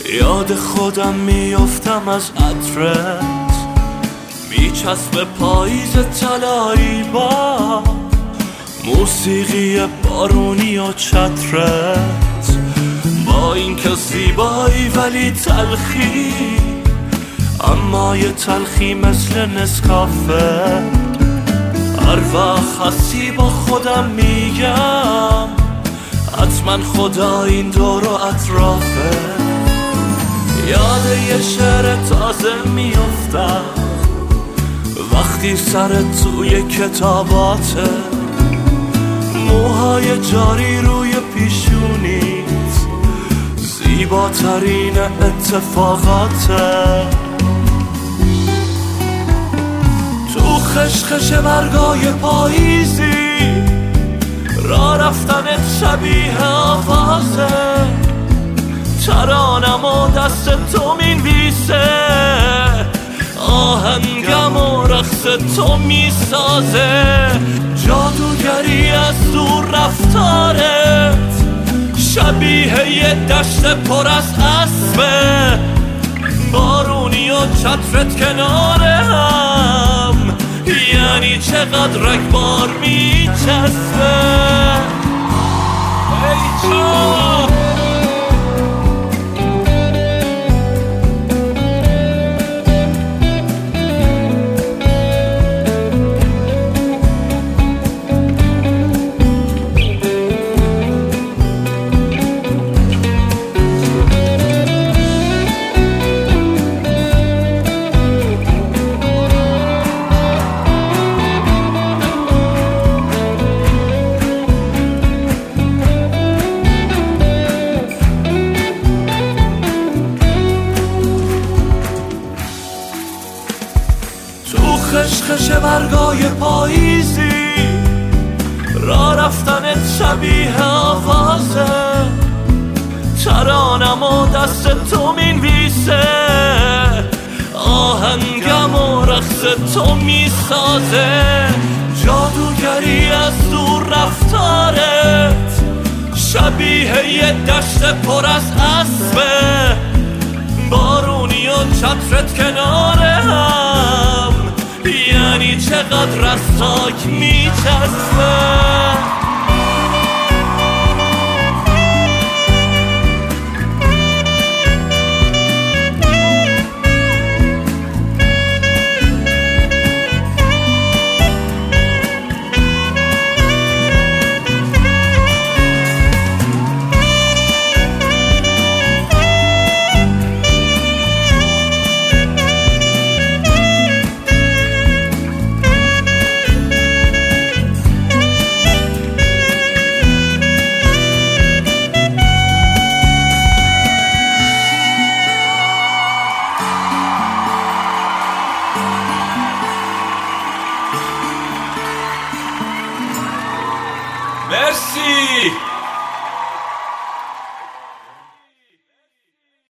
یاد خودم میافتم از عطرت، میچسب پاییز طلایی با موسیقی بارونی و چترت. با اینکه زیبایی ولی تلخی، اما یه تلخی مثل نسکافه. هر وقت هستی با خودم میگم حتما خدا این دور و اطرافه. یاد یه شعر تازه میافتم وقتی سرت توی کتاباته، موهای جاری روی پیشونیت، زیباترین اتفاقاته. تو خشخش برگای پاییزی، را رفتنت شبیه آوازه. ترانم و دست تو مینویسه، آهنگم و رقص تو میسازه. جادوگری از دور رفتارت، شبیه یه دشت پر از اسبه. بارونی و چترت کنار هم، یعنی چقدر رگبار میچسبه. ای جان خشخش برگای پاییزی، را رفتنت شبیه آوازه. ترانم و دست تو مینویسه، آهنگم و رقص تو میسازه. جادوگری از دور رفتارت، شبیه یه دشت پر از اسبه. بارونی و چترت کنار هم، یعنی چقدر رستاک میچسبه.